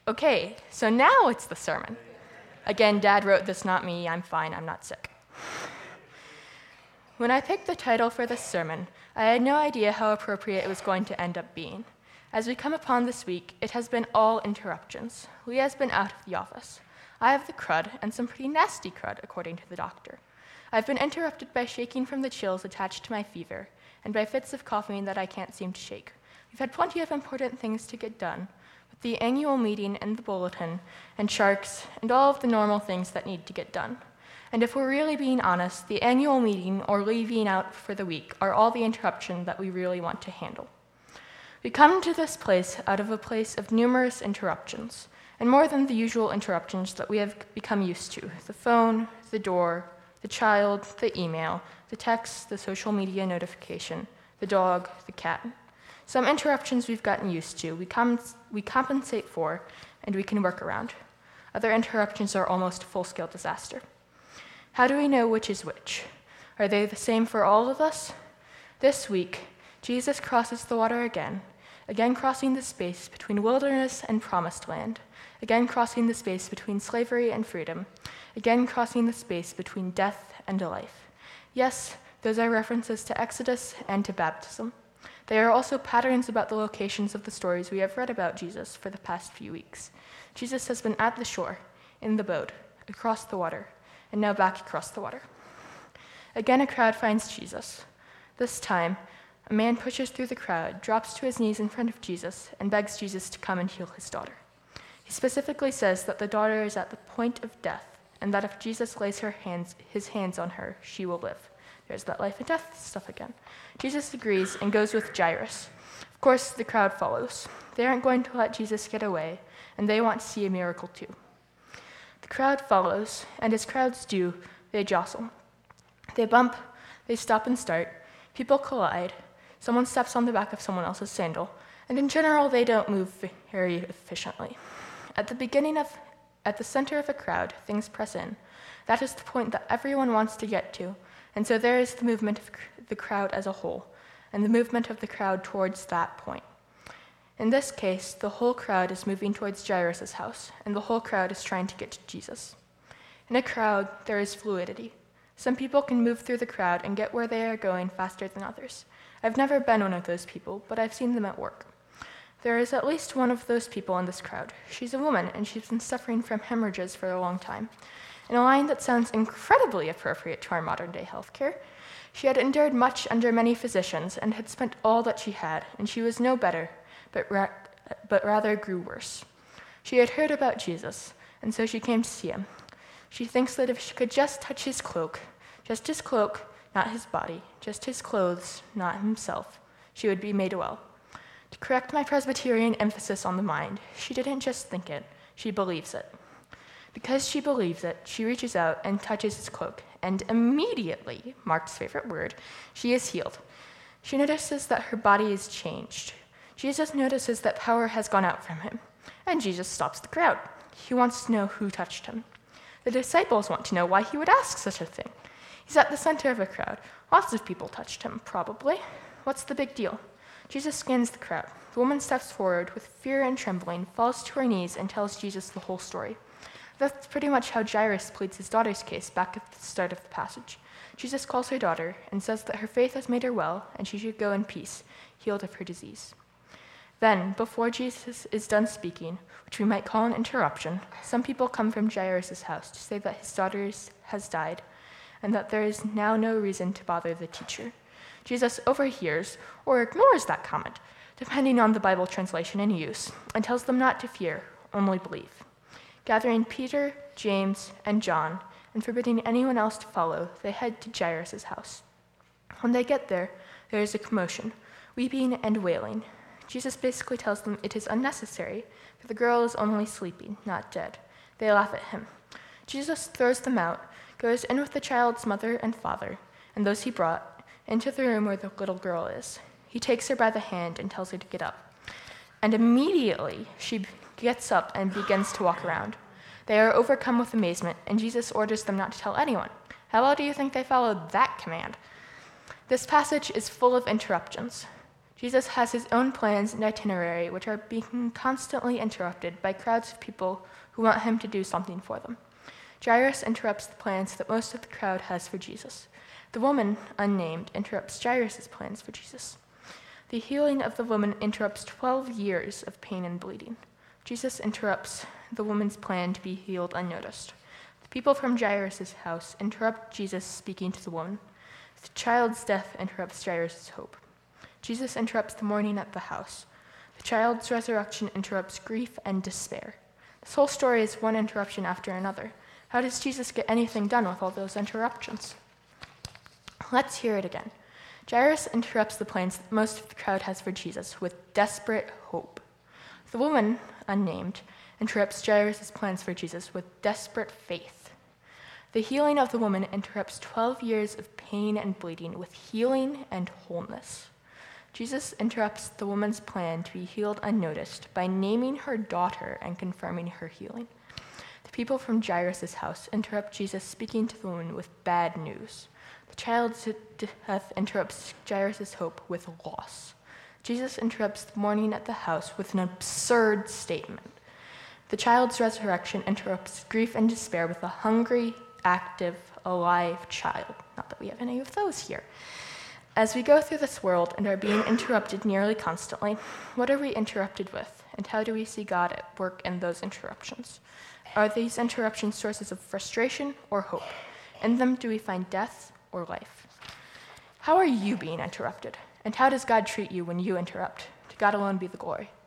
Okay, so now it's the sermon. Again, Dad wrote this, not me. I'm fine, I'm not sick. When I picked the title for this sermon, I had no idea how appropriate it was going to end up being. As we come upon this week, it has been all interruptions. Leah's been out of the office. I have the crud, and some pretty nasty crud, according to the doctor. I've been interrupted by shaking from the chills attached to my fever, and by fits of coughing that I can't seem to shake. We've had plenty of important things to get done, with the annual meeting and the bulletin, and sharks, and all of the normal things that need to get done. And if we're really being honest, the annual meeting or leaving out for the week are all the interruption that we really want to handle. We come to this place out of a place of numerous interruptions, and more than the usual interruptions that we have become used to: the phone, the door, the child, the email, the text, the social media notification, the dog, the cat. Some interruptions we've gotten used to, we compensate for, and we can work around. Other interruptions are almost a full-scale disaster. How do we know which is which? Are they the same for all of us? This week, Jesus crosses the water again crossing the space between wilderness and promised land, again crossing the space between slavery and freedom, again crossing the space between death and life. Yes, those are references to Exodus and to baptism. They are also patterns about the locations of the stories we have read about Jesus for the past few weeks. Jesus has been at the shore, in the boat, across the water, and now back across the water. Again, a crowd finds Jesus. This time, a man pushes through the crowd, drops to his knees in front of Jesus, and begs Jesus to come and heal his daughter. He specifically says that the daughter is at the point of death, and that if Jesus lays his hands on her, she will live. There's that life and death stuff again. Jesus agrees and goes with Jairus. Of course, the crowd follows. They aren't going to let Jesus get away, and they want to see a miracle too. The crowd follows, and as crowds do, they jostle. They bump, they stop and start, people collide, someone steps on the back of someone else's sandal, and in general, they don't move very efficiently. At the center of a crowd, things press in. That is the point that everyone wants to get to, and so there is the movement of the crowd as a whole, and the movement of the crowd towards that point. In this case, the whole crowd is moving towards Jairus' house, and the whole crowd is trying to get to Jesus. In a crowd, there is fluidity. Some people can move through the crowd and get where they are going faster than others. I've never been one of those people, but I've seen them at work. There is at least one of those people in this crowd. She's a woman, and she's been suffering from hemorrhages for a long time. In a line that sounds incredibly appropriate to our modern-day healthcare, she had endured much under many physicians and had spent all that she had, and she was no better, but rather grew worse. She had heard about Jesus, and so she came to see him. She thinks that if she could just touch his cloak, not his body, just his clothes, not himself, she would be made well. To correct my Presbyterian emphasis on the mind, she didn't just think it, she believes it. Because she believes it, she reaches out and touches his cloak, and immediately, Mark's favorite word, she is healed. She notices that her body is changed. Jesus notices that power has gone out from him, and Jesus stops the crowd. He wants to know who touched him. The disciples want to know why he would ask such a thing. He's at the center of a crowd. Lots of people touched him, probably. What's the big deal? Jesus scans the crowd. The woman steps forward with fear and trembling, falls to her knees, and tells Jesus the whole story. That's pretty much how Jairus pleads his daughter's case back at the start of the passage. Jesus calls her daughter and says that her faith has made her well, and she should go in peace, healed of her disease. Then, before Jesus is done speaking, which we might call an interruption, some people come from Jairus' house to say that his daughter has died, and that there is now no reason to bother the teacher. Jesus overhears or ignores that comment, depending on the Bible translation in use, and tells them not to fear, only believe. Gathering Peter, James, and John, and forbidding anyone else to follow, they head to Jairus' house. When they get there, there is a commotion, weeping and wailing. Jesus basically tells them it is unnecessary, for the girl is only sleeping, not dead. They laugh at him. Jesus throws them out, goes in with the child's mother and father, and those he brought, into the room where the little girl is. He takes her by the hand and tells her to get up. And immediately she gets up and begins to walk around. They are overcome with amazement, and Jesus orders them not to tell anyone. How well do you think they followed that command? This passage is full of interruptions. Jesus has his own plans and itinerary, which are being constantly interrupted by crowds of people who want him to do something for them. Jairus interrupts the plans that most of the crowd has for Jesus. The woman, unnamed, interrupts Jairus' plans for Jesus. The healing of the woman interrupts 12 years of pain and bleeding. Jesus interrupts the woman's plan to be healed unnoticed. The people from Jairus' house interrupt Jesus speaking to the woman. The child's death interrupts Jairus' hope. Jesus interrupts the mourning at the house. The child's resurrection interrupts grief and despair. This whole story is one interruption after another. How does Jesus get anything done with all those interruptions? Let's hear it again. Jairus interrupts the plans that most of the crowd has for Jesus with desperate hope. The woman, unnamed, interrupts Jairus' plans for Jesus with desperate faith. The healing of the woman interrupts 12 years of pain and bleeding with healing and wholeness. Jesus interrupts the woman's plan to be healed unnoticed by naming her daughter and confirming her healing. The people from Jairus' house interrupt Jesus speaking to the woman with bad news. The child's death interrupts Jairus' hope with loss. Jesus interrupts the mourning at the house with an absurd statement. The child's resurrection interrupts grief and despair with a hungry, active, alive child. Not that we have any of those here. As we go through this world and are being interrupted nearly constantly, what are we interrupted with, and how do we see God at work in those interruptions? Are these interruptions sources of frustration or hope? In them, do we find death or life? How are you being interrupted, and how does God treat you when you interrupt? To God alone be the glory.